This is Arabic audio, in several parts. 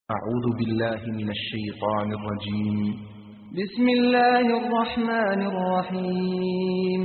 أعوذ بالله من الشيطان الرجيم. بسم الله الرحمن الرحيم.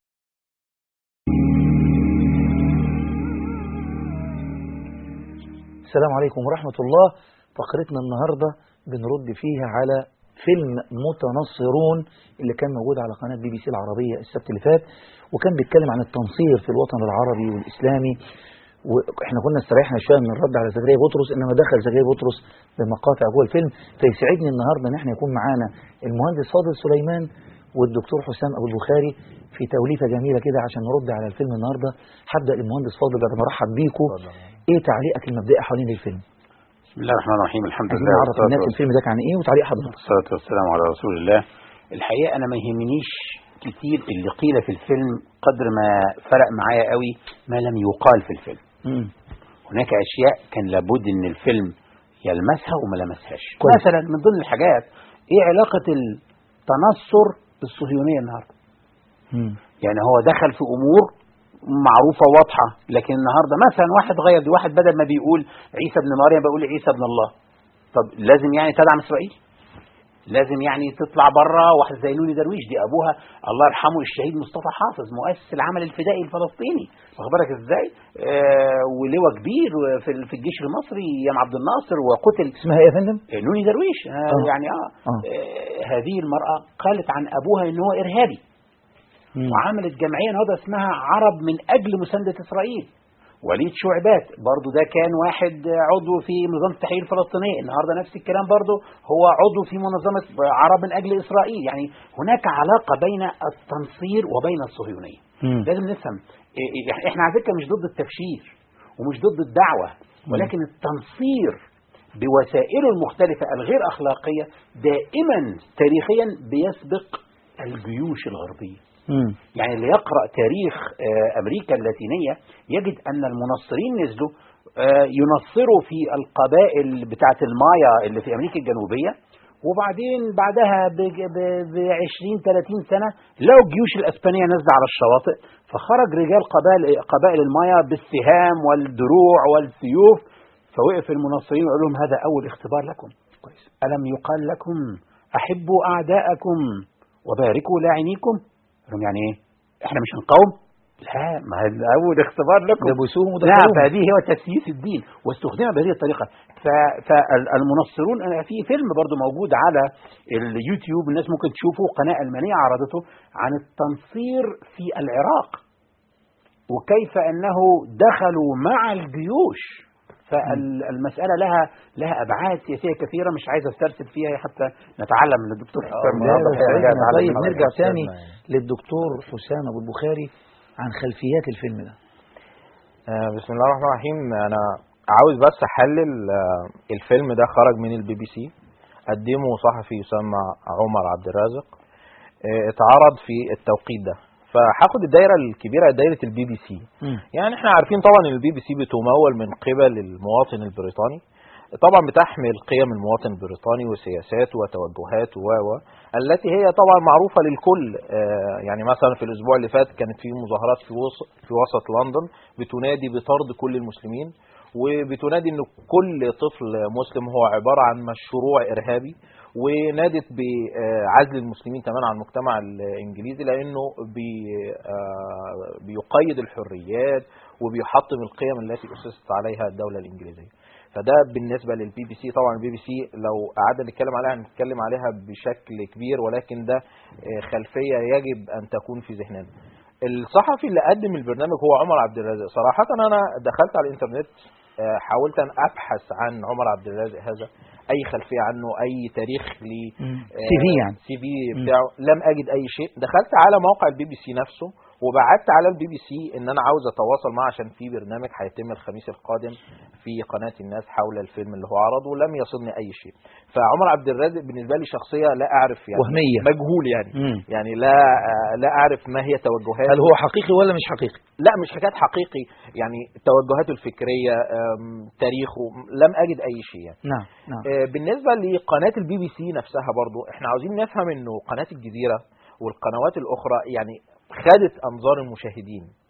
السلام عليكم ورحمة الله. فقرتنا النهاردة بنرد فيها على فيلم متنصرون اللي كان موجود على قناة BBC العربية السبت اللي فات، وكان بيتكلم عن التنصير في الوطن العربي والإسلامي. واحنا كنا استريحنا شويه من الرد على زكريا بطرس، انما دخل زكريا بطرس بمقاطع جوه الفيلم. فيسعدني النهارده ان احنا يكون معانا المهندس فاضل سليمان والدكتور حسام ابو البخاري في توليفه جميله كده عشان نرد على الفيلم النهارده. هبدا المهندس فاضل بعد ما ارحب بيكم. ايه تعليقك المبدئي حوالين الفيلم؟ بسم الله الرحمن الرحيم. الحمد لله. نعرف الناس الفيلم ده كان ايه وتعليق حضرتك. والصلاه والسلام على رسول الله. الحقيقه انا ما يهمنيش كتير اللي قيل في الفيلم قدر ما فرق معايا قوي ما لم يقال في الفيلم. هناك اشياء كان لابد ان الفيلم يلمسها وما لمسهاش. مثلا من ضمن الحاجات ايه علاقه التنصر بالصهيونيه النهارده؟ يعني هو دخل في امور معروفه واضحه، لكن النهارده مثلا واحد غير دي، واحد بدل ما بيقول عيسى ابن مريم بيقول عيسى ابن الله. طب لازم يعني تدعم اسرائيل؟ لازم يعني تطلع بره واحد زي نوني درويش، دي ابوها الله يرحمه الشهيد مصطفى حافظ مؤسس العمل الفدائي الفلسطيني، واخد بالك ازاي؟ ولواء كبير في الجيش المصري ايام عبد الناصر وقتل. اسمها ايه يا فندم؟ نوني درويش. يعني هذه المراه قالت عن ابوها ان هو ارهابي. وعملت جمعيه نهضه اسمها عرب من اجل مسانده اسرائيل. وليد شعبات برضو ده كان واحد عضو في منظمة التحرير الفلسطينية، النهاردة نفس الكلام برضو هو عضو في منظمة عرب من أجل إسرائيل. يعني هناك علاقة بين التنصير وبين الصهيونية. لازم نفهم احنا على فكرة مش ضد التبشير ومش ضد الدعوة، ولكن التنصير بوسائله المختلفة الغير أخلاقية دائما تاريخيا بيسبق الجيوش الغربية. يعني اللي يقرأ تاريخ أمريكا اللاتينية يجد أن المنصرين نزلوا ينصروا في القبائل بتاعة المايا اللي في أمريكا الجنوبية، وبعدين بعدها ب20-30 سنة لو الجيوش الأسبانية نزل على الشواطئ، فخرج رجال قبائل المايا بالسهام والدروع والسيوف، فوقف المنصرين وقال لهم هذا أول اختبار لكم. ألم يقال لكم أحبوا أعداءكم وباركوا لاعنيكم؟ يعني ايه؟ احنا مش هنقاوم؟ لا، ما هذا اول اختبار لكم. دبسوهم لا، فهذه هو تسييس الدين واستخدم بهذه الطريقه. فالمنصرون، انا في فيلم برضو موجود على اليوتيوب الناس ممكن تشوفه، قناه المانيه عرضته عن التنصير في العراق وكيف انه دخلوا مع الجيوش. فالمسألة لها أبعاد سياسية كثيرة مش عايز أسترسل فيها حتى نتعلم من الدكتور حسام. طيب نرجع تاني للدكتور حسام أبو البخاري عن خلفيات الفيلم ده. بسم الله الرحمن الرحيم. أنا عاوز بس أحلل الفيلم ده خرج من BBC، قدمه صحفي يسمى عمر عبد الرازق، اتعرض في التوقيت ده. فهاخد الدايره الكبيره دايره BBC. يعني احنا عارفين طبعا ان BBC بتمول من قبل المواطن البريطاني، طبعا بتحمل قيم المواطن البريطاني وسياسات وتوجهات التي هي طبعا معروفه للكل. يعني مثلا في الاسبوع اللي فات كانت في مظاهرات في وسط لندن بتنادي بطرد كل المسلمين، وبتنادي ان كل طفل مسلم هو عباره عن مشروع ارهابي، ونادت بعزل المسلمين تماما عن المجتمع الانجليزي لانه بيقيد الحريات وبيحطم القيم التي اسست عليها الدوله الانجليزيه. فده بالنسبه للBBC. طبعا الBBC لو قعدنا نتكلم عليها هنتكلم عليها بشكل كبير، ولكن ده خلفيه يجب ان تكون في ذهننا. الصحفي اللي قدم البرنامج هو عمر عبد الرازق. صراحه انا دخلت على الانترنت، حاولت ان ابحث عن عمر عبد الرازق هذا، اي خلفيه عنه، اي تاريخ ليه، CV بتاعه، لم اجد اي شيء. دخلت على موقع الBBC نفسه وبعت على الBBC ان انا عاوز اتواصل معه عشان في برنامج هيتم الخميس القادم في قناه الناس حول الفيلم اللي هو عرضه، ولم يصلني اي شيء. فعمر عبد الرازق بالنسبه لي شخصيه لا اعرف، يعني وهميه، مجهول يعني. يعني لا اعرف ما هي توجهاته. هل هو حقيقي ولا مش حقيقي؟ لا، مش حكايه حقيقي، يعني توجهاته الفكريه، تاريخه، لم اجد اي شيء يعني. نعم. بالنسبه لقناه الBBC نفسها برضو احنا عاوزين نفهم انه قناه الجزيره والقنوات الاخرى يعني خدت انظار المشاهدين.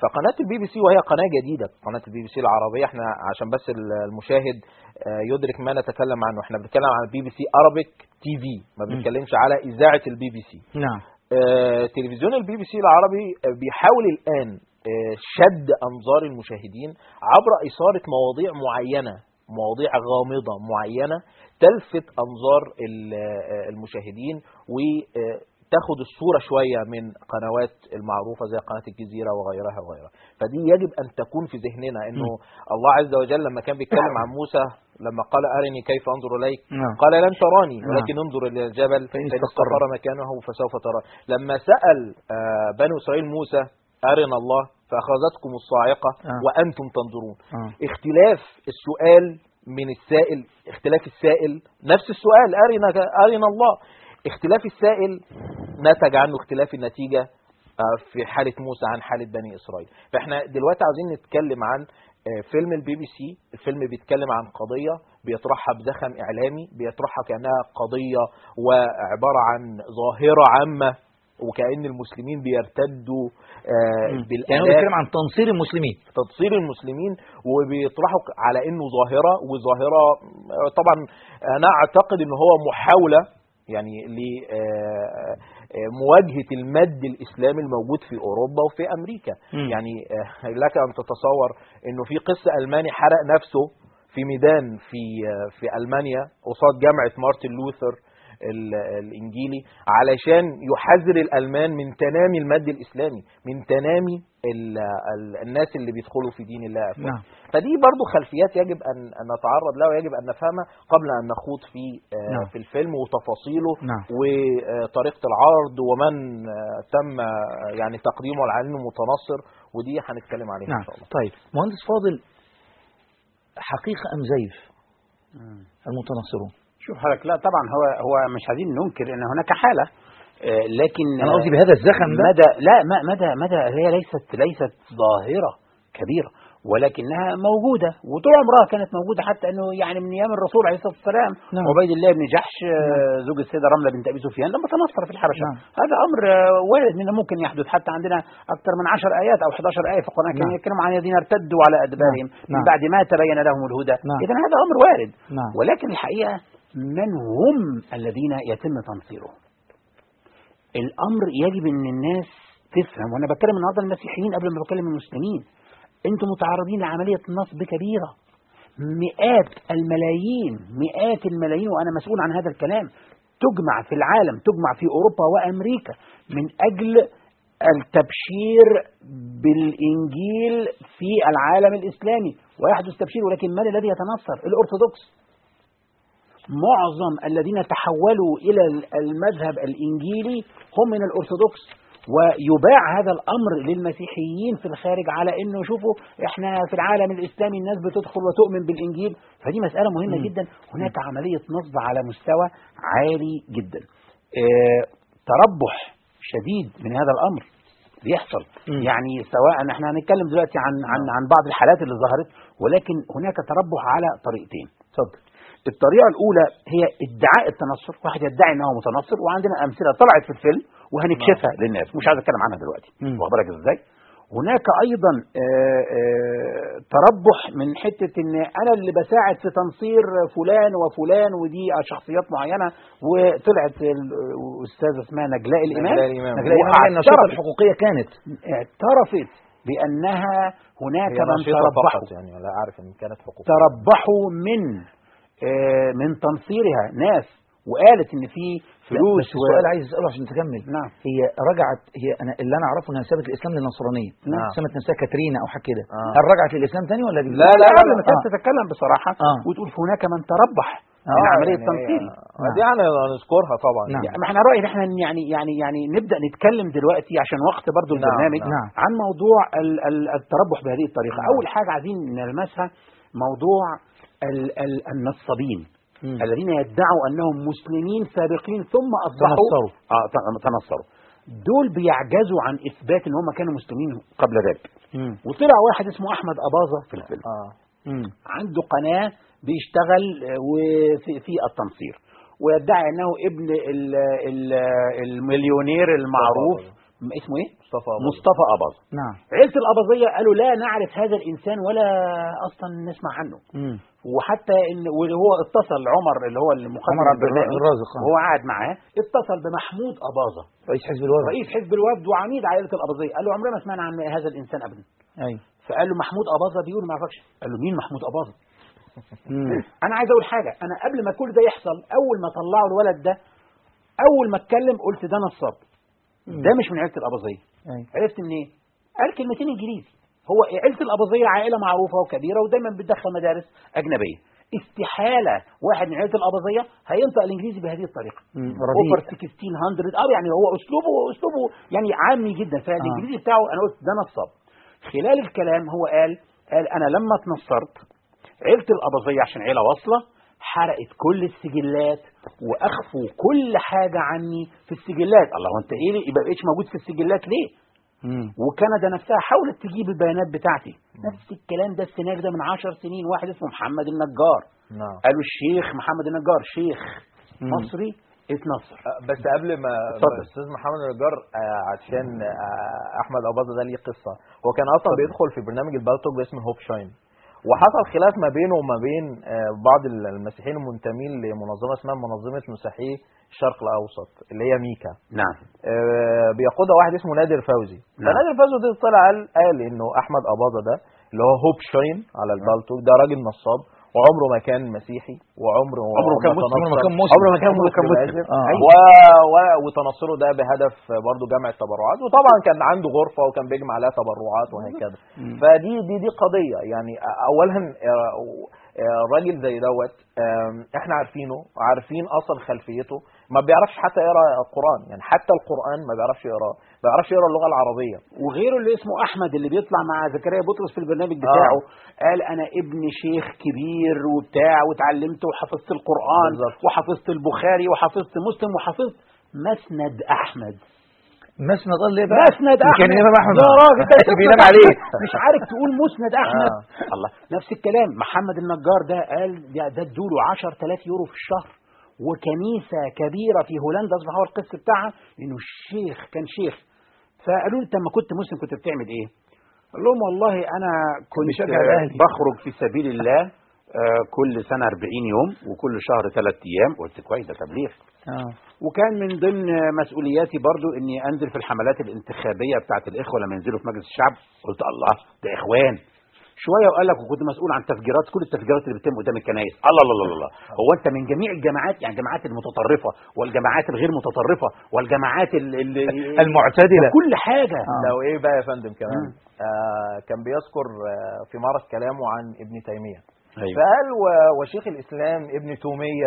فقناة البي بي سي وهي قناة جديدة، قناة البي بي سي العربية، احنا عشان بس المشاهد يدرك ما نتكلم عنه، احنا بنتكلم عن البي بي سي Arabic TV، ما بنتكلمش على إذاعة البي بي سي. نعم. تلفزيون البي بي سي العربي بيحاول الآن شد أنظار المشاهدين عبر إثارة مواضيع معينة، مواضيع غامضة معينة تلفت أنظار المشاهدين وتاخد الصورة شوية من قنوات المعروفة زي قناة الجزيرة وغيرها وغيرها. فدي يجب أن تكون في ذهننا، إنه الله عز وجل لما كان بيتكلم عن موسى لما قال أرني كيف أنظر إليك، قال لن تراني ولكن انظر إلى الجبل فإن استقر مكانه فسوف ترى. لما سأل بنو إسرائيل موسى أرنا الله فأخذتكم الصاعقة وأنتم تنظرون. اختلاف السؤال من السائل، اختلاف السائل نفس السؤال أرنا الله، اختلاف السائل نتج عنه اختلاف النتيجة في حالة موسى عن حالة بني إسرائيل. فإحنا دلوقتي عاوزين نتكلم عن فيلم البي بي سي. الفيلم بيتكلم عن قضية بيطرحها بزخم إعلامي، بيطرحها كأنها قضية وعبارة عن ظاهرة عامة وكأن المسلمين بيرتدوا بالآلاف. يعني بيتكلم عن تنصير المسلمين، تنصير المسلمين، وبيطرحوا على إنه ظاهرة، وظاهرة طبعا أنا أعتقد إنه هو محاولة يعني لمواجهة المد الإسلامي الموجود في أوروبا وفي أمريكا. يعني لك أن تتصور إنه في قس ألماني حرق نفسه في ميدان في ألمانيا قصاد جامعة مارتن لوثر الإنجيلي علشان يحذر الألمان من تنامي المد الإسلامي، من تنامي الناس اللي بيدخلوا في دين الله. نعم. فدي برضو خلفيات يجب أن نتعرض لها ويجب أن نفهمها قبل أن نخوض نعم. في الفيلم وتفاصيله. نعم. وطريقة العرض ومن تم يعني تقديمه على أنه متنصر، ودي هنتكلم عليها. نعم. إن شاء الله. طيب مهندس فاضل، حقيقة أم زيف المتنصرون؟ شوف حضرتك، لا طبعا هو مش عايزين ننكر ان هناك حاله، لكن انا قصدي بهذا الزخم ده مدى هي ليست ظاهره كبيره، ولكنها موجوده وطول عمرها كانت موجوده، حتى انه يعني من ايام الرسول عليه الصلاه والسلام. نعم. عبيد الله بن جحش زوج السيده رمله بنت ابي سفيان لما تنصر في الحبشه. نعم. هذا امر وارد انه ممكن يحدث، حتى عندنا اكثر من 10 ايات او 11 ايه في القران الكريم يتكلموا عن الذين ارتدوا على ادبارهم من بعد ما تبين لهم الهدى. اذا هذا امر وارد. ولكن الحقيقه من هم الذين يتم تنصيرهم؟ الامر يجب ان الناس تفهم، وانا بتكلم النهارده المسيحيين قبل ما بتكلم المسلمين. انتم متعرضين لعمليه نصب كبيره، مئات الملايين وانا مسؤول عن هذا الكلام، تجمع في العالم، تجمع في اوروبا وامريكا من اجل التبشير بالانجيل في العالم الاسلامي، ويحدث تبشير. ولكن من الذي يتنصر؟ الارثوذكس. معظم الذين تحولوا إلى المذهب الإنجيلي هم من الأرثوذكس، ويباع هذا الأمر للمسيحيين في الخارج على أنه شوفوا إحنا في العالم الإسلامي الناس بتدخل وتؤمن بالإنجيل. فدي مسألة مهمة جدا. هناك عملية نصب على مستوى عالي جدا، تربح شديد من هذا الأمر بيحصل. يعني سواء احنا هنتكلم دلوقتي عن بعض الحالات اللي ظهرت، ولكن هناك تربح على طريقتين. اتفضل. الطريقة الأولى هي ادعاء التنصر، واحد يدعي أنه متنصر، وعندنا أمثلة طلعت في الفيلم وهنكشفها للناس، مش عايز أتكلم عنها دلوقتي. واخد بالك إزاي؟ هناك أيضا تربح من حتة إن أنا اللي بساعد في تنصير فلان وفلان، ودي شخصيات معينة. وطلعت الأستاذة اسمها نجلاء الإمام، النشاطة الحقوقية كانت اعترفت بأنها هناك من تربحوا، يعني لا أعرف إن كانت حقوقية، تربحوا من تنصيرها ناس، وقالت ان في فلوس. السؤال عايز اساله عشان تكمل. نعم. هي رجعت، اللي انا اعرفه انها سابت الاسلام للنصرانيه. نعم. سمت نفسها كاترينا او حاجه كده. هل رجعت للاسلام تاني ولا لا قبل ما كانت تتكلم بصراحه وتقول هناك من تربح من عمليه تنصير. دي يعني نذكرها طبعا. يعني ما احنا رايي ان احنا يعني نبدا نتكلم دلوقتي عشان وقت برضو البرنامج عن موضوع التربح بهذه الطريقه. اول حاجه عايزين نلمسها موضوع النصابين الذين يدعوا أنهم مسلمين سابقين ثم أصبحوا تنصروا. دول بيعجزوا عن إثبات أن هم كانوا مسلمين قبل ذلك. وطلع واحد اسمه أحمد أباظة في الفيلم، عنده قناة بيشتغل في التنصير، ويدعي أنه ابن المليونير المعروف اسمه ايه؟ مصطفى أباظة. نعم. عيلة الأباظية قالوا لا نعرف هذا الإنسان ولا أصلا نسمع عنه. وحتى إن وهو اتصل عمر اللي هو المقدم عمر عبد الرازق وهو قاعد معاه اتصل بمحمود أباظة رئيس حزب الوفد، رئيس حزب الوفد وعميد عائلة الأباظية. قال له عمرنا ما سمعنا عن هذا الإنسان أبدا. أيوة. فقال له محمود أباظة بيقول ما اعرفش. قال له مين محمود أباظة؟ أنا عايز أقول حاجة، أنا قبل ما كل ده يحصل أول ما طلعوا الولد ده أول ما اتكلم قلت ده نصاب، ده مش من عيلة الأباظية. عرفت منين؟ إيه؟ قال كلمتين إنجليزي. هو عيلة الأباظية عائلة معروفة وكبيرة ودايما بتدخل مدارس أجنبية، استحالة واحد من عيلة الأباظية هينطق الإنجليزي بهذه الطريقة. اوفر 1600 يعني هو أسلوبه يعني عامي جدا، فالإنجليزي بتاعه أنا قلت ده نصاب. خلال الكلام هو قال أنا لما اتنصرت عيلة الأباظية عشان عيلة واصلة حرقت كل السجلات واخفوا كل حاجه عني في السجلات. الله، وانت ايه يبقى بقيتش موجود في السجلات ليه؟ وكندا نفسها حاولت تجيب البيانات بتاعتي. نفس الكلام ده السيناريو ده من 10 سنين. واحد اسمه محمد النجار قالوا الشيخ محمد النجار شيخ مصري اتنصر. بس قبل ما الاستاذ محمد النجار عشان احمد أباظة ده ليه قصه. هو كان اصلا بيدخل في برنامج البالتوك باسم هوب شاين، وحصل خلاف ما بينه وما بين بعض المسيحيين المنتمين لمنظمه اسمها منظمه مسيحي الشرق الاوسط اللي هي ميكا. نعم. بيقودها واحد اسمه نادر فوزي. نعم. فنادر فوزي ده طلع قال انه احمد أباظة ده اللي هو هوب شاين على البالتوك ده راجل نصاب وعمره ما كان مسيحي وعمره ما كان مسلم. وتنصره ده بهدف برضه جمع التبرعات، وطبعا كان عنده غرفه وكان بيجمع عليها تبرعات وهكذا. فدي قضيه يعني. اولا راجل زي دوت احنا عارفين اصلا خلفيته، ما بيعرفش حتى يقرا القران، يعني حتى القران ما بيعرفش يقراه، ما بيعرفش يقرا اللغه العربيه. وغيره اللي اسمه احمد اللي بيطلع مع زكريا بطرس في البرنامج بتاعه قال انا ابن شيخ كبير وبتاع واتعلمت وحفظت القران بالزبط. وحفظت البخاري وحفظت مسلم وحفظت مسند احمد. مسند ليه بقى؟ مسند احمد كان الامام احمد يا راجل ده بينام عليه مش عارف تقول مسند احمد. الله، نفس الكلام محمد النجار ده قال ده ادوله 10,000 يورو في الشهر وكنيسه كبيره في هولندا اصبح هو القس بتاعها انه الشيخ كان شيخ. فقالوا له انت لما كنت مسلم كنت بتعمل ايه؟ قال لهم والله انا كنت بخرج في سبيل الله كل سنه 40 يوم وكل شهر 3 ايام. قلت كويس ده تبليغ. وكان من ضمن مسؤولياتي برضو اني انزل في الحملات الانتخابيه بتاعه الاخوه لما ينزلوا في مجلس الشعب. قلت الله ده اخوان شويه. وقال لك وكنت مسؤول عن تفجيرات كل التفجيرات اللي بتتم قدام الكنائس. الله الله الله الله، هو انت من جميع الجماعات يعني الجماعات المتطرفه والجماعات الغير متطرفه والجماعات المعتدله كل حاجه. لو ايه بقى يا فندم كمان كان بيذكر في مرة كلامه عن ابن تيمية. أيوة. فقال وشيخ الإسلام ابن تومية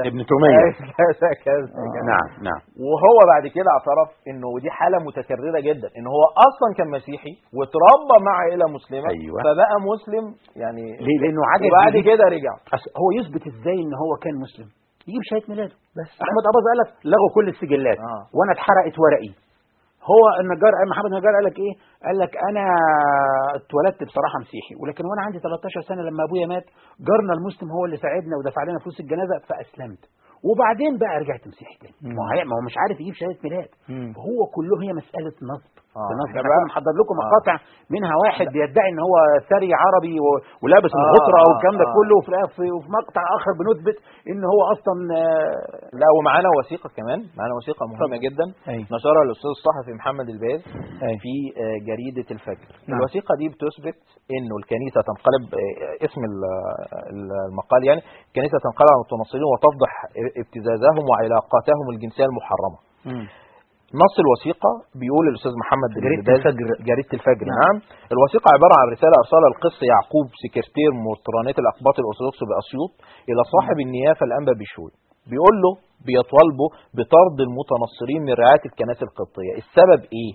كذا. نعم. وهو بعد كده اعترف انه ودي حالة متكررة جدا، ان هو اصلا كان مسيحي وتربى مع عائلة مسلمة. أيوة. فبقى مسلم يعني ليه؟ لانه عجب وبعد كده رجع. هو يثبت ازاي ان هو كان مسلم؟ يجيب شهادة ميلاده بس. احمد أباظة قال لك لغوا كل السجلات وانا اتحرقت ورقي. هو النجار محمد النجار قال لك ايه؟ قال لك انا اتولدت بصراحه مسيحي، ولكن وانا عندي 13 سنه لما ابويا مات جارنا المسلم هو اللي ساعدنا ودفع لنا فلوس الجنازه فاسلمت، وبعدين بقى رجعت مسيحي تاني. ما هو مش عارف يجيب شهاده ميلاد. هو كله هي مساله نصب. انا محضر لكم مقاطع منها واحد بيدعي ان هو ثري عربي ولابس الغطره والكلام ده كله، وفي مقطع اخر بنثبت ان هو اصلا لا. ومعانا وثيقه كمان، معانا وثيقه مهمه جدا نشرها الاستاذ الصحفي محمد الباز في جريده الفجر. الوثيقه دي بتثبت انه الكنيسه تنقلب، اسم المقال يعني الكنيسه تنقلب على المتنصرين وتفضح ابتزازهم وعلاقاتهم الجنسيه المحرمه. نص الوثيقة بيقول الأستاذ محمد جريدة الفجر. نعم. الوثيقة عبارة عن رسالة أرسلها القس يعقوب سكرتير مطرانية الأقباط الأرثوذكس بأسيوط إلى صاحب النيافة الأنبا بشوي، بيقول له بيطالبه بطرد المتنصرين من رعاية الكنائس القبطية. السبب إيه؟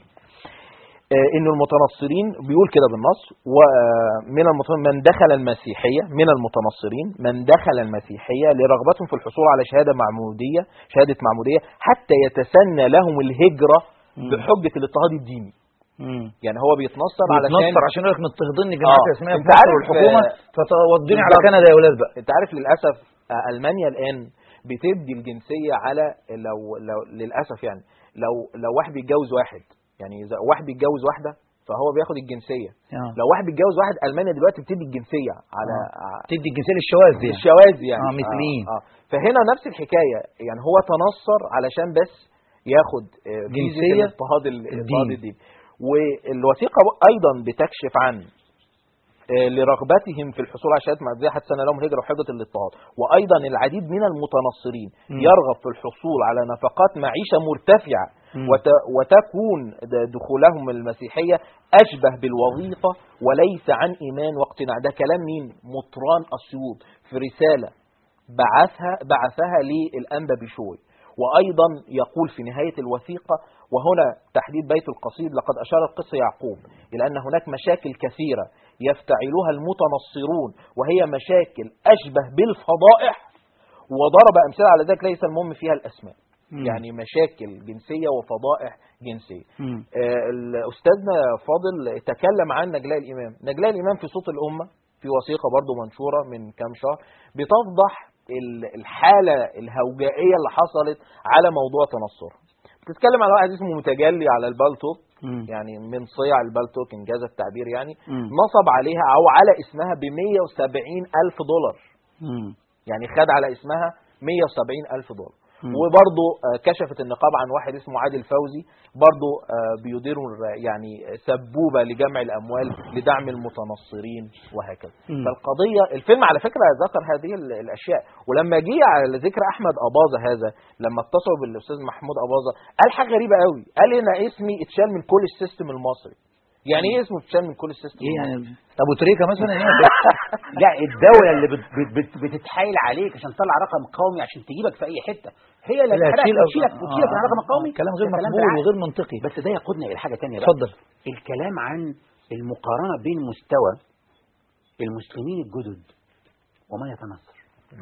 إن المتنصرين بيقول كده بالنص ومن من دخل المسيحية من المتنصرين من دخل المسيحية لرغبتهم في الحصول على شهادة معمودية حتى يتسنى لهم الهجرة بحجة الاضطهاد الديني. يعني هو بيتنصر عشان يقول لك مضطهديني جماعات اسمها في مصر والحكومة فتوديني على كندا يا ولاد بقى. انت عارف للأسف ألمانيا الآن بتدي الجنسية على لو للأسف يعني لو واحد بيتجوز واحد يعني اذا واحد بيتجوز واحده فهو بياخد الجنسيه. لو واحد بيتجوز واحد، المانيا دلوقتي بتدي الجنسيه على تدي الجنسيه للشواذ يعني. الشواذ يعني مثليين. فهنا نفس الحكايه، يعني هو تنصر علشان بس ياخد جنسيه اضطهاد الدين. والوثيقه ايضا بتكشف عن لرغبتهم في الحصول على شهاده معديه حتى سنه لهم الهجره وحجه الاضطهاد. وايضا العديد من المتنصرين يرغب في الحصول على نفقات معيشه مرتفعه، وتكون دخولهم المسيحيه اشبه بالوظيفه وليس عن ايمان واقتناع. ده كلام مين؟ مطران اسيوط في رساله بعثها للانبا بشوي. وايضا يقول في نهايه الوثيقه، وهنا تحديد بيت القصيد: لقد اشارت قصة يعقوب الى ان هناك مشاكل كثيره يفتعلها المتنصرون، وهي مشاكل اشبه بالفضائح، وضرب امثله على ذلك ليس المهم فيها الاسماء. يعني مشاكل جنسيه وفضائح جنسيه. الاستاذنا فاضل تكلم عن نجلاء الامام. نجلاء الامام في صوت الامه في وثيقه برضو منشوره من كام شهر بتفضح الحاله الهوجائيه اللي حصلت على موضوع تنصر. بتتكلم على واحد اسمه متجلي على البالتوك، يعني من صيع البالتوك انجاز التعبير، يعني نصب عليها او على اسمها $170,000. يعني خد على اسمها $170,000. وبرضه كشفت النقابة عن واحد اسمه عادل فوزي برضه بيدير يعني سبوبة لجمع الأموال لدعم المتنصرين وهكذا. فالقضية الفيلم على فكرة ذكر هذه الأشياء. ولما جه على ذكر أحمد أباظة هذا، لما اتصلوا بالأستاذ محمود أباظة قال حاجة غريبة قوي، قال أنا اسمي اتشال من كل السيستم المصري. يعني ايه اسمه اتشال من كل السيستم؟ ايه يعني ابو تريكه مثلا؟ لا، الدوله اللي بتتحايل عليك عشان تطلع رقم قومي عشان تجيبك في اي حته، هي اللي تشيلك من الرقم القومي. كلام غير مقبول وغير منطقي. بس ده يقودنا الى حاجه ثانيه. اتفضل. الكلام عن المقارنه بين مستوى المسلمين الجدد وما يتنصر.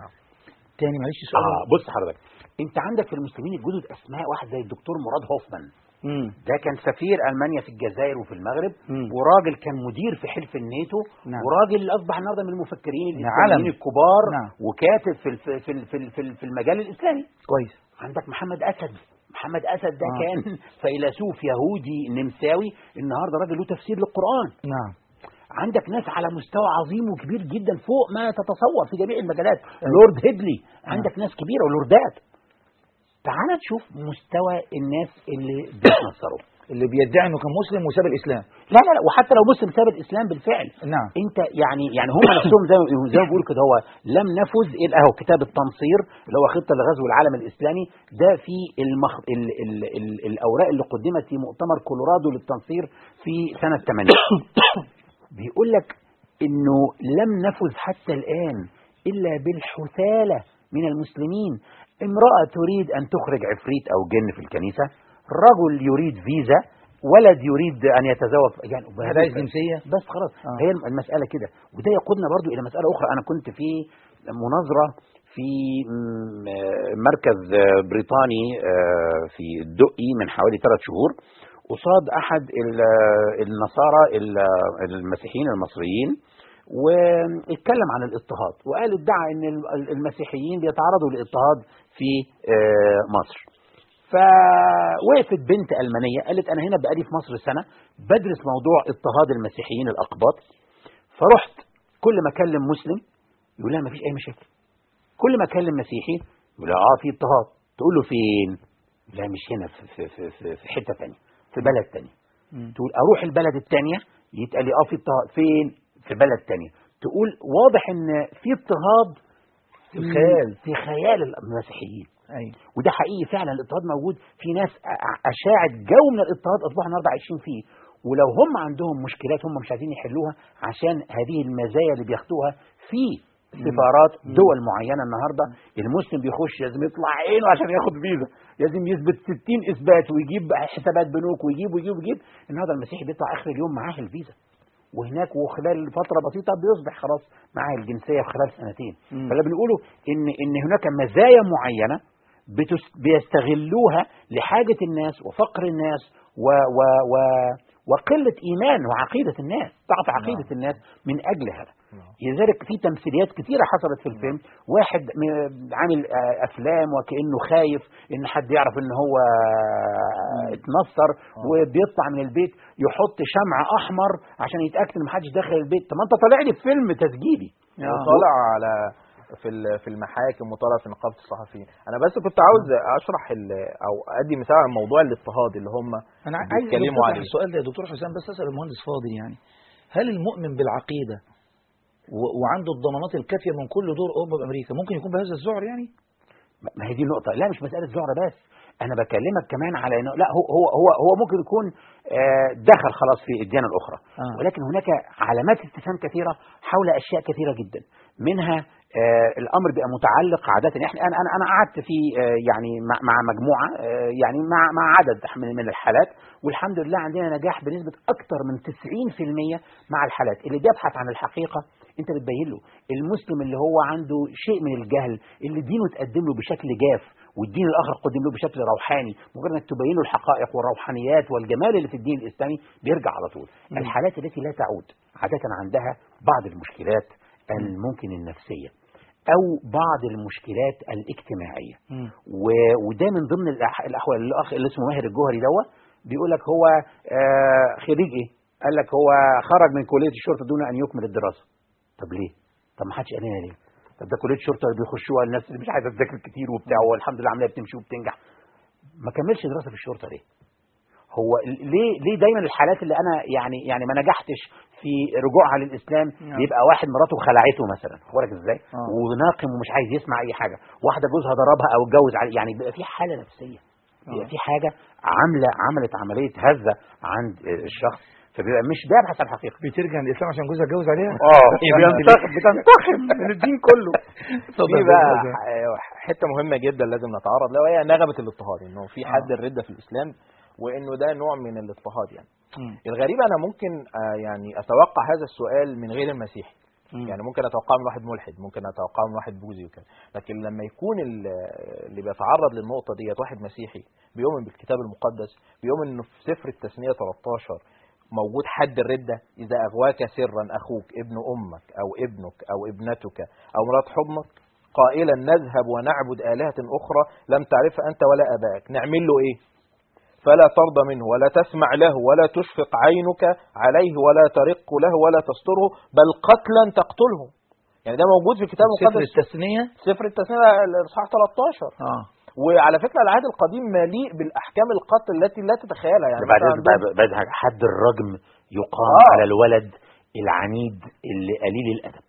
تاني معلش سؤال. بص حضرتك، انت عندك في المسلمين الجدد اسماء واحد زي الدكتور مراد هوفمان. ده كان سفير ألمانيا في الجزائر وفي المغرب، وراجل كان مدير في حلف الناتو. وراجل أصبح النهارده من المفكرين الإسلاميين الكبار. وكاتب في المجال الإسلامي. كويس. عندك محمد أسد ده كان فيلسوف يهودي نمساوي، النهارده راجل له تفسير للقرآن. عندك ناس على مستوى عظيم وكبير جدا فوق ما تتصور في جميع المجالات. لورد هيدلي، عندك ناس كبيرة ولوردات. تعال نشوف مستوى الناس اللي بيتنصروا، اللي بيدعي انه كان مسلم وساب الاسلام. لا، وحتى لو مسلم ساب الاسلام بالفعل. انت يعني هم نفسهم زي ما بيقول كده، هو لم نفذ الا اهو كتاب التنصير اللي هو خطه لغزو العالم الاسلامي. ده في الاوراق اللي قدمت في مؤتمر كولورادو للتنصير في سنه 80. بيقول لك انه لم نفذ حتى الان الا بالحثاله من المسلمين. امرأة تريد أن تخرج عفريت أو جن في الكنيسة، رجل يريد فيزا، ولد يريد أن يتزوج، يعني هذا جنسية بس خلاص. هي المسألة كده. وده يقودنا برضو إلى مسألة أخرى. أنا كنت في مناظرة في مركز بريطاني في الدقي من حوالي 3 شهور قصاد أحد النصارى المسيحيين المصريين، واتكلم عن الاضطهاد، وقال ادعى ان المسيحيين بيتعرضوا للاضطهاد في مصر. فوقفت بنت ألمانية قالت انا هنا بقالي في مصر سنة بدرس موضوع اضطهاد المسيحيين الأقباط، فرحت كل ما اكلم مسلم يقول لها مفيش اي مشاكل، كل ما اكلم مسيحي يقول لها في اضطهاد، تقول له فين؟ لا مش هنا، في حتة ثانيه، في بلد ثاني. تقول اروح البلد الثانيه يتقال لي في اضطهاد، فين؟ في بلد تانية. تقول واضح ان في اضطهاد في خيال المسيحيين. وده حقيقي فعلا، الاضطهاد موجود. في ناس اشاعت جو من الاضطهاد اصبحوا النهارده عايشين فيه، ولو هم عندهم مشكلات هم مش عايزين يحلوها عشان هذه المزايا اللي بياخدوها في سفارات دول معينه. النهارده المسلم بيخش لازم يطلع عينه عشان ياخد فيزا، لازم يثبت 60 اثبات ويجيب حسابات بنوك ويجيب. النهارده المسيحي بيطلع اخر اليوم معاه الفيزا، وهناك وخلال فترة بسيطة بيصبح خلاص معاه الجنسية في خلال 2 سنين. فاللي بنقوله إن هناك مزايا معينة بيستغلوها لحاجة الناس وفقر الناس وقلة إيمان وعقيدة الناس، ضعف عقيدة الناس من أجل هذا. لذلك في تمثيليات كتيرة حصلت في الفيلم، واحد عامل أفلام وكأنه خايف إن حد يعرف إن هو اتنصر، وبيطلع من البيت يحط شمع أحمر عشان يتأكد إن محدش داخل البيت. طب ما أنت طالع لي في فيلم تسجيلي، طالع على في المحاكم وطالع في نقابة الصحفيين. أنا بس كنت عاوز أشرح أو أدي مثال عن موضوع الاضطهاد اللي هم بيتكلموا عليه. السؤال ده يا دكتور حسام، بس أسأل المهندس فاضل، يعني هل المؤمن بالعقيدة وعنده الضمانات الكافية من كل دور أوروبا بأمريكا ممكن يكون بهذا الذعر؟ يعني ما هي دي النقطة. لا مش مسألة ذعر بس، أنا بكلمك كمان على إنه لا هو ممكن يكون دخل خلاص في الديانة الأخرى، ولكن هناك علامات استفهام كثيرة حول أشياء كثيرة جدا، منها الأمر بقى متعلق عادة. أنا قعدت في يعني مع مجموعة يعني مع عدد من الحالات، والحمد لله عندنا نجاح بنسبة أكثر من 90% مع الحالات. اللي بيبحث عن الحقيقة أنت بتبين له. المسلم اللي هو عنده شيء من الجهل، اللي دينه تقدم له بشكل جاف والدين الآخر قدم له بشكل روحاني، مجرد انك تبين له الحقائق والروحانيات والجمال اللي في الدين الإسلامي بيرجع على طول. الحالات التي لا تعود عادة عندها بعض المشكلات الممكن النفسية أو بعض المشكلات الاجتماعية، وده من ضمن الأحوال. الأخ اللي اسمه ماهر الجوهري بيقول لك هو خريج إيه؟ قال لك هو خرج من كلية الشرطة دون أن يكمل الدراسة. طب ليه؟ طب ما حدش قال لنا ليه؟ طب ده كلية الشرطة اللي بيخشوها الناس اللي مش عايزة تذاكر كتير وبتاع، والحمد لله عملية بتمشي وبتنجح. ما كملش دراسة في الشرطة ليه؟ هو ليه دايما الحالات اللي انا يعني ما نجحتش في رجوعها للاسلام يبقى واحد مراته خلعته مثلا، واخد ازاي، وناقم ومش عايز يسمع اي حاجه، واحده جوزها ضربها او اتجوز عليه، يعني بيبقى في حاله نفسيه، بيبقى في حاجه عملت عمليه هزه عند الشخص، فبيبقى مش بيبحث عن الحقيقه. بترجع للاسلام عشان جوزها اتجوز عليها، بتنتقم من الدين كله. في بقى حته مهمه جدا لازم نتعرض لها، وهي نغمه الاضطهاد، انه في حد الرده في الاسلام، وانه ده نوع من الاضطهاد. يعني الغريب انا ممكن يعني اتوقع هذا السؤال من غير المسيحي، يعني ممكن اتوقعه من واحد ملحد، ممكن اتوقعه من واحد بوذي وكده، لكن لما يكون اللي بيتعرض للنقطه ديت واحد مسيحي بيؤمن بالكتاب المقدس، بيؤمن انه في سفر التثنيه 13 موجود حد الرده، اذا اغواك سرا اخوك ابن امك او ابنك او ابنتك او مرات حضنك قائلا نذهب ونعبد آلهة اخرى لم تعرفها انت ولا ابائك، نعمل له ايه؟ فلا ترضى منه ولا تسمع له ولا تشفق عينك عليه ولا ترق له ولا تستره بل قتلا تقتله. يعني ده موجود في الكتاب المقدس، سفر التثنية الاصحاح 13. وعلى فكرة العهد القديم مليء بالأحكام القتل التي لا تتخيلها. يعني بعد حد الرجم يقام على الولد العنيد اللي قليل الأدب.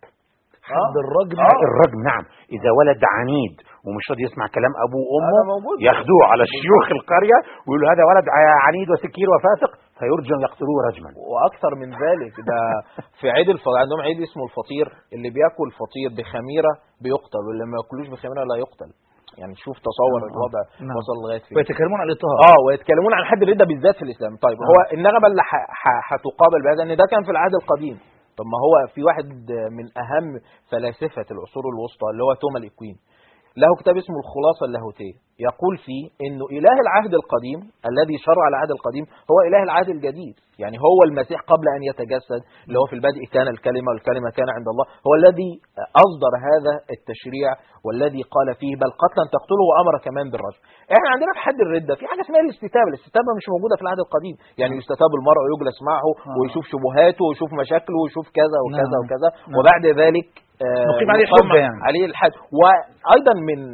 حد الرجم الرجم نعم، إذا ولد عنيد ومش راضي يسمع كلام أبوه وأمه ياخدوه على شيوخ القرية ويقولوا هذا ولد عنيد وسكير وفاسق فيرجم يقتلوه رجما. وأكثر من ذلك، ده في عيد الفطير عندهم عيد اسمه الفطير، اللي بياكل فطير بخميرة بيقتل، واللي ما ياكلوش بخميرة لا يقتل. يعني شوف تصور الوضع وصل لغايه فين. ويتكلمون عن الاضطهاد ويتكلمون عن حد الردة بالذات في الإسلام. طيب هو النغمة اللي هتقابل بهذا ان ده كان في العهد القديم. طب ما هو في واحد من أهم فلاسفة العصور الوسطى اللي هو توما الإكوين، له كتاب اسمه الخلاصة اللاهوتية، يقول فيه إنه إله العهد القديم الذي شرع العهد القديم هو إله العهد الجديد. يعني هو المسيح قبل أن يتجسد، اللي هو في البدء كان الكلمة والكلمة كان عند الله، هو الذي أصدر هذا التشريع والذي قال فيه بل قتلا تقتله وأمر كمان بالرجم. احنا عندنا في حد الردة في حاجة اسمها الاستتابة مش موجودة في العهد القديم. يعني يستتاب المرء ويجلس معه ويشوف شبهاته ويشوف مشاكله ويشوف كذا وكذا وكذا، وبعد ذلك نقيم عليه الحد، يعني عليه الحد. وايضا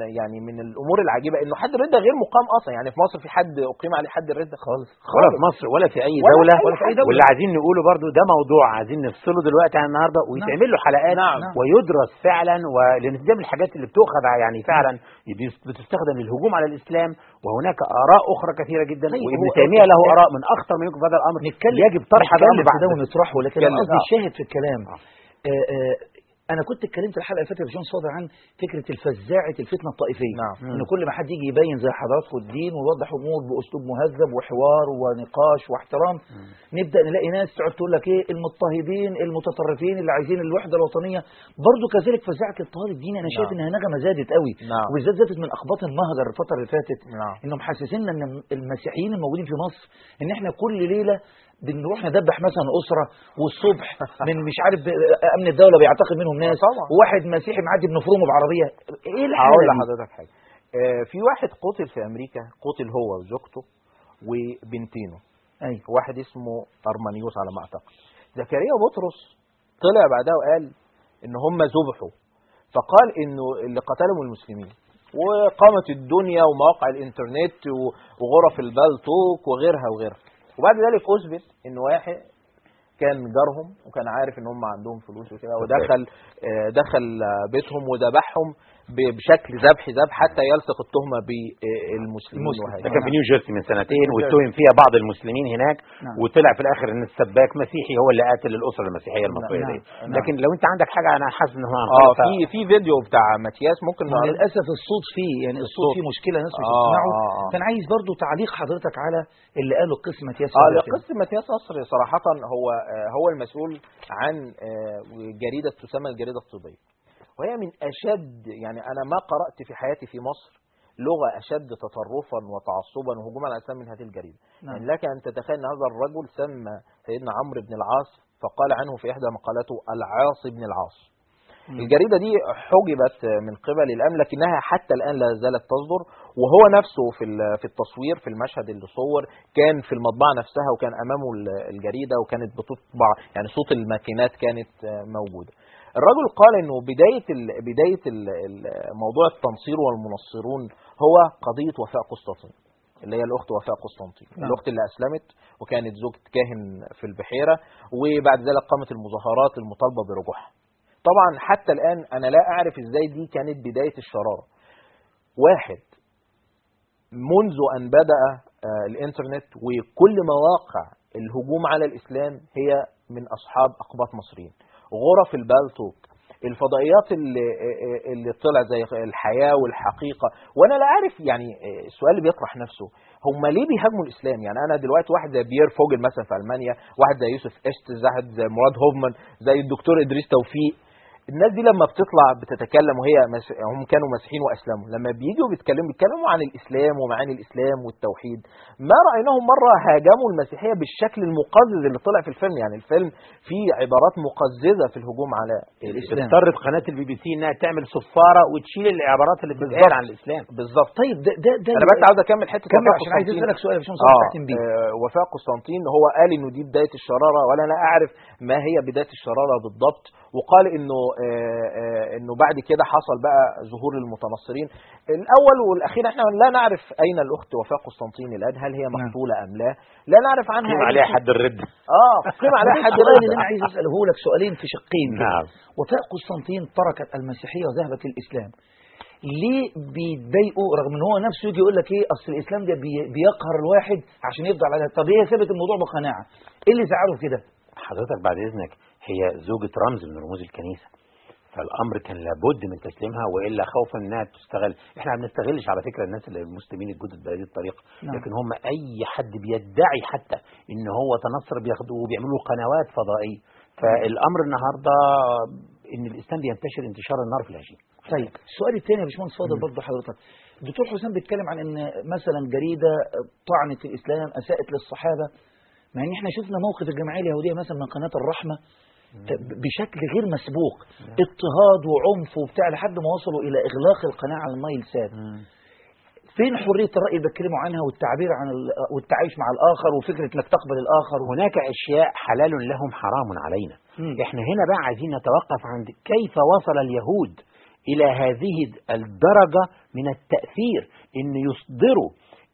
من الامور العجيبه انه حد الرده غير مقام اصلا. يعني في مصر في حد اقيم عليه حد الرده خالص ولا في مصر ولا في اي دوله واللي عايزين نقوله برضو ده موضوع عايزين نفصله دلوقتي عن النهارده ويتعمل له حلقات ويدرس فعلا، ولان ده من الحاجات اللي بتؤخذ يعني فعلا بتستخدم للهجوم على الاسلام، وهناك اراء اخرى كثيره جدا، وابن تيميه له اراء من اخطر ما يمكن في هذا الامر. يجب طرح هذا الامر بعد ونطرحه، لكن قصدي الشاهد في الكلام أنا كنت اتكلمت الحلقة اللي فاتت يا باشمهندس صادق عن فكرة الفزاعة الفتنة الطائفية. إن كل ما حد يجي يبين زي حضراتكم الدين ويوضح أمور بأسلوب مهذب وحوار ونقاش واحترام، نبدأ نلاقي ناس تقعد تقول لك إيه المضطهدين المتطرفين اللي عايزين الوحدة الوطنية. برضو كذلك فزاعة الاضطهاد الديني أنا شايف إنها نغمة زادت قوي، وبالذات زادت من أخباط المهجر الفترة اللي فاتت. إنهم حاسسين إن المسيحيين الموجودين في مصر إن إحنا كل ليلة بنروح ندبح مثلا أسرة والصبح من مش عارف أمن الدولة بيعتقد منهم ناس، وواحد مسيحي معدي بنفرمه بعربية. إيه الحالة هقول دي؟ لحضرتك حاجة. في واحد قتل في أمريكا، قتل هو وزوجته وبنتينه. أيوة. واحد اسمه أرمانيوس على ما أعتقد. زكريا بطرس طلع بعدها وقال إن هم ذبحوا، فقال إنه اللي قتلهم المسلمين، وقامت الدنيا ومواقع الإنترنت وغرف البالتوك وغيرها وغيرها. وبعد ذلك أثبت إن واحد كان جارهم وكان عارف إن هم عندهم فلوس وكده، دخل بيتهم وذبحهم بشكل ذبح حتى يلصق التهمة بالمسلمين. ده كان في نيو جيرسي من سنتين، واتهم فيها بعض المسلمين هناك. وطلع في الاخر ان السباك مسيحي هو اللي قاتل الاسره المسيحيه المصريه دي. لكن لو انت عندك حاجه انا حاسس ان هو في فيديو بتاع ماتياس ممكن للاسف الصوت فيه، يعني الصوت فيه مشكله، الناس مش بتسمعه. كان عايز برضو تعليق حضرتك على اللي قاله قس ماتياس. قس ماتياس قصر صراحه هو المسؤول عن جريده تسمى الجريده الطبيه، وهي من أشد، يعني أنا ما قرأت في حياتي في مصر لغة أشد تطرفا وتعصبا وهجوما على الإسلام من هذه الجريدة. يعني لك أن تتخيل أن هذا الرجل سمى سيدنا عمرو بن العاص فقال عنه في إحدى مقالاته العاص بن العاص. الجريدة دي حجبت من قبل الأمن، لكنها حتى الآن لا زالت تصدر، وهو نفسه في التصوير في المشهد اللي صور كان في المطبعة نفسها، وكان أمامه الجريدة وكانت بتطبع، يعني صوت الماكينات كانت موجودة. الرجل قال انه بدايه موضوع التنصير والمنصرون هو قضيه وفاء قسطنطين، اللي هي الاخت وفاء قسطنطين. الاخت اللي اسلمت وكانت زوجة كاهن في البحيره، وبعد ذلك قامت المظاهرات المطالبه برجوعها. طبعا حتى الان انا لا اعرف ازاي دي كانت بدايه الشراره. واحد، منذ ان بدا الانترنت وكل مواقع الهجوم على الاسلام هي من اصحاب اقباط مصريين. غرف البالتوك، الفضائيات اللي طلع زي الحياة والحقيقة. وانا لا اعرف، يعني السؤال اللي بيطرح نفسه، هم ليه بيهاجموا الاسلام؟ يعني انا دلوقتي واحد زي بيير فوجل مثلا في المانيا، واحد زي يوسف اشتز، واحد زي مراد هوفمان، زي الدكتور ادريس توفيق. الناس دي لما بتطلع بتتكلم هم كانوا مسيحيين واسلموا، لما بييجوا بيتكلموا عن الاسلام ومعاني الاسلام والتوحيد، ما رايناهم مره هاجموا المسيحيه بالشكل المقزز اللي طلع في الفيلم. يعني الفيلم فيه عبارات مقززه في الهجوم على الاسلام. اضطرت قناه الBBC انها تعمل صفاره وتشيل العبارات اللي بتتقال عن الاسلام. بالظبط. طيب ده انا بس عاوز اكمل حته كمل عشان عايز اسالك سؤال عشان تختم بيه. وفاء قسطنطين هو قال انه دي بدايه الشراره، ولا انا اعرف ما هي بدايه الشراره بالضبط. وقال انه بعد كده حصل بقى ظهور المتنصرين. الاول والاخير احنا لا نعرف اين الاخت وفاء قسطنطين الان، هل هي مقتوله ام لا نعرف عنها. قيم عليها حد الرد. قيم عليها حد الرد. اللي انا عايز اساله لك سؤالين في شقين. نعم. وفاء قسطنطين تركت المسيحيه وذهبت للاسلام، ليه بيتضايقوا رغم ان هو نفسه يجي يقول لك ايه اصل الاسلام ده بيقهر الواحد عشان يفضل على؟ طب هي سابت الموضوع بقناعه، ايه اللي زعله كده؟ حضرتك بعد اذنك، هي زوجة رمز من رموز الكنيسة، فالامر كان لابد من تسليمها، والا خوفا انها تستغل. احنا ما بنستغلش على فكره الناس اللي المسلمين الجدد بهذه الطريقه. لكن هم اي حد بيدعي حتى ان هو تنصر بياخدوه وبيعملوا قنوات فضائيه. فالامر النهارده ان الاسلام بينتشر انتشار النار في الهشيم. طيب السؤال الثاني يا باشمهندس فاضل برضه حضرتك، الدكتور حسام بيتكلم عن ان مثلا جريده طعنت في الاسلام، اساءت للصحابه، مع ان احنا شفنا موقف الجمعيه اليهوديه مثلا من قناه الرحمه بشكل غير مسبوق، اضطهاد وعنف وبتاع، لحد ما وصلوا الى اغلاق القناه على النايل سات. فين حريه الراي اللي بيتكلموا عنها والتعبير عن والتعايش مع الاخر وفكره انك تقبل الاخر؟ هناك اشياء حلال لهم حرام علينا. احنا هنا بقى عايزين نتوقف عند كيف وصل اليهود الى هذه الدرجه من التاثير ان يصدروا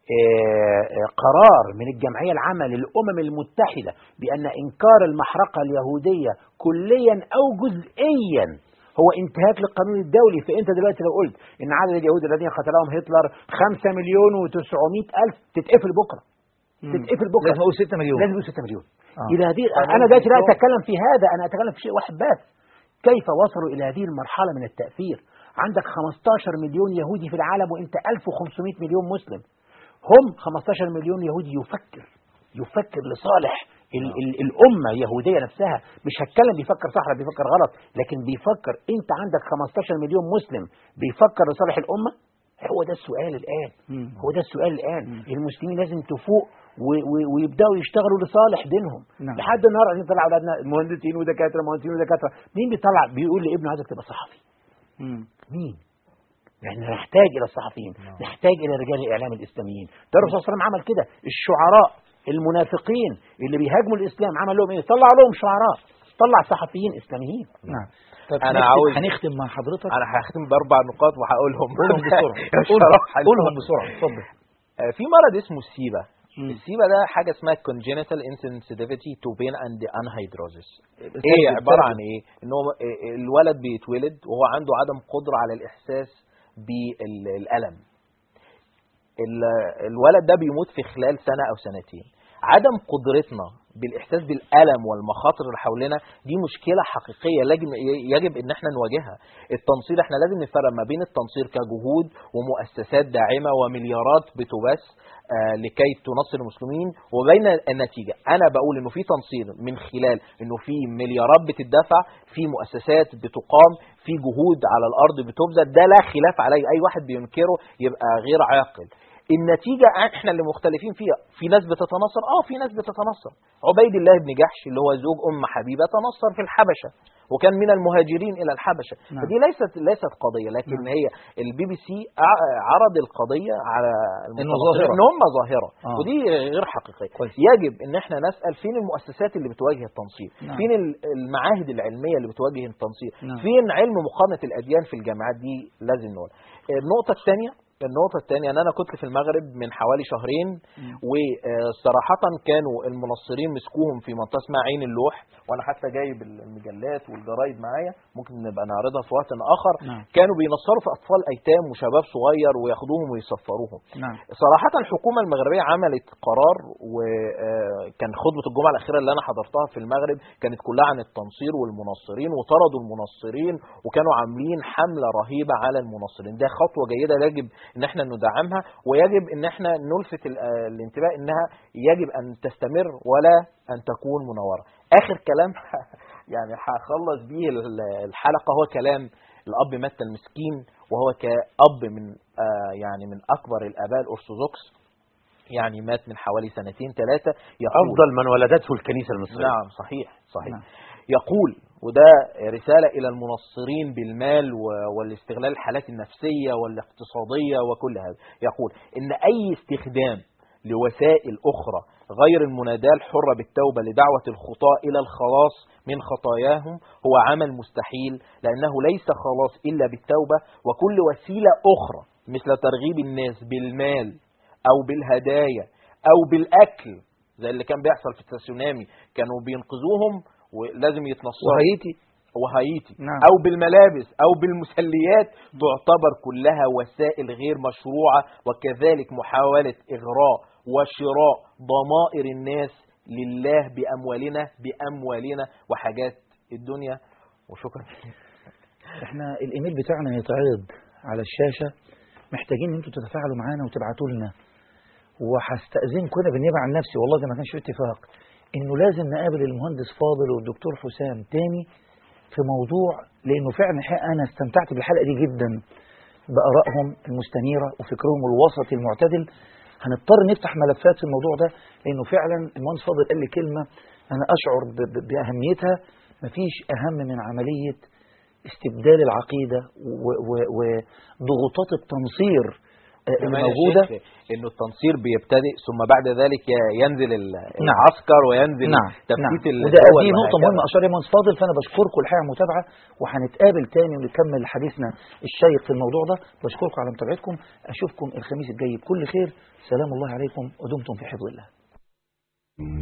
قرار من الجمعية العامة للأمم المتحدة بأن إنكار المحرقة اليهودية كليا أو جزئيا هو انتهاك للقانون الدولي. فأنت دلوقتي لو قلت إن عدد اليهود الذين قتلهم هتلر 5,900,000 تتقفل بكرة. لازم أقول 6 مليون. لازم أقول 6 مليون. إلى هذه أنا دلوقتي لا أتكلم في هذا، أنا أتكلم في شيء واحد بس، كيف وصلوا إلى هذه المرحلة من التأثير. عندك 15 مليون يهودي في العالم وأنت 1500 مليون مسلم. هم 15 مليون يهودي يفكر لصالح الأمة اليهودية نفسها. مش هتكلم بيفكر صح ولا بيفكر غلط، لكن بيفكر. انت عندك 15 مليون مسلم بيفكر لصالح الأمة، هو ده السؤال الآن. هو ده السؤال الآن. المسلمين لازم تفوق ويبداوا يشتغلوا لصالح دينهم. لحد النهارده عايزين نطلع اولادنا مهندسين ودكاتره، مهندسين ودكاتره. مين بيطلع بيقول لابنه عايزك تبقى صحفي؟ مين؟ يعني نحتاج الى الصحفيين، نحتاج الى رجال الاعلام الاسلاميين. ده الرسول صلى الله عليه وسلم عمل كده. الشعراء المنافقين اللي بيهاجموا الاسلام عمل لهم ايه؟ طلع لهم شعراء، طلع صحفيين اسلاميين. نعم. طب انا عاوز هنختم مع حضرتك. انا هختم ب4 نقاط وهقولهم. قولهم بسرعه. قولهم بسرعه. اتفضل. في مرض اسمه السيبا. السيبا ده حاجه اسمها congenital insensitivity to pain and anhidrosis. ايه عباره عن ايه؟ ان هو الولد بيتولد وهو عنده عدم قدره على الاحساس بالالم. الولد ده بيموت في خلال سنه او سنتين. عدم قدرتنا بالاحساس بالالم والمخاطر اللي حوالينا دي مشكله حقيقيه يجب ان احنا نواجهها. التنصير احنا لازم نفرق ما بين التنصير كجهود ومؤسسات داعمه ومليارات بتبث لكي تنصر المسلمين، وبين النتيجه. انا بقول انه في تنصير من خلال انه في مليارات بتدفع، في مؤسسات بتقام، في جهود على الارض بتبذل، ده لا خلاف عليه. اي واحد بينكره يبقى غير عاقل. النتيجة احنا اللي مختلفين فيها. في ناس بتتنصر، في ناس بتتنصر. عبيد الله بن جحش اللي هو زوج حبيبة تنصر في الحبشة وكان من المهاجرين إلى الحبشة. فدي ليست قضية، لكن هي BBC عرض القضية على إن هم ظاهرة، ودي غير حقيقية. يجب إن احنا نسأل فين المؤسسات اللي بتواجه التنصير، فين المعاهد العلمية اللي بتواجه التنصير، فين علم مقارنة الأديان في الجامعات. دي لازم نقول. النقطة الثانية أن أنا كنت في المغرب من حوالي شهرين، وصراحة كانوا المنصرين مسكوهم في منطقة اسمها عين اللوح، وأنا حتى جايب المجلات والجرايد معايا، ممكن نبقى نعرضها في وقت آخر. كانوا بينصروا في أطفال أيتام وشباب صغير وياخدوهم ويسفروهم. صراحة الحكومة المغربية عملت قرار، وكان خطبة الجمعة الأخيرة اللي أنا حضرتها في المغرب كانت كلها عن التنصير والمنصرين، وطردوا المنصرين وكانوا عاملين حملة رهيبة على المنصرين. ده خطوة جيدة يجب ان احنا ندعمها، ويجب ان احنا نلفت الانتباه انها يجب ان تستمر ولا ان تكون منورة. اخر كلام يعني هخلص بيه الحلقة هو كلام الاب متى المسكين، وهو كأب من يعني من اكبر الاباء الارثوذكس، يعني مات من حوالي 2-3 سنين. افضل من ولدته الكنيسة المصرية. نعم صحيح. يقول، وده رسالة إلى المنصرين بالمال والاستغلال الحالات النفسية والاقتصادية وكل هذا. يقول إن أي استخدام لوسائل أخرى غير المناداة الحرة بالتوبة لدعوة الخطاة إلى الخلاص من خطاياهم هو عمل مستحيل، لأنه ليس خلاص إلا بالتوبة، وكل وسيلة أخرى مثل ترغيب الناس بالمال أو بالهدايا أو بالأكل زي اللي كان بيحصل في التسونامي، كانوا بينقذوهم ولازم يتنصروا، وهايتي أو بالملابس أو بالمسليات، تعتبر كلها وسائل غير مشروعة، وكذلك محاولة إغراء وشراء ضمائر الناس لله بأموالنا وحاجات الدنيا. وشكرا. احنا الإيميل بتاعنا يتعرض على الشاشة، محتاجين ان انتوا تتفاعلوا معانا وتبعتوا لنا. وهستأذنكم انا بالنيابة عن نفسي، والله ده ما كانش في اتفاق، انه لازم نقابل المهندس فاضل والدكتور حسام تاني في موضوع، لانه فعلا انا استمتعت بالحلقة دي جدا بآرائهم المستنيرة وفكرهم الوسطي المعتدل. هنضطر نفتح ملفات في الموضوع ده، لانه فعلا المهندس فاضل قال لي كلمة انا اشعر بأهميتها. مفيش اهم من عملية استبدال العقيدة وضغوطات التنصير الموجودة. انه التنصير بيبتدئ ثم بعد ذلك ينزل العسكر وينزل تفتيت وده دي نقطة مهمة أشار المهندس فاضل. فأنا بشكركم الحقيقة متابعة، وهنتقابل تاني ونكمل حديثنا الشيق في الموضوع ده. بشكركم على متابعتكم، أشوفكم الخميس الجاي بكل خير. سلام الله عليكم ودمتم في حفظ الله.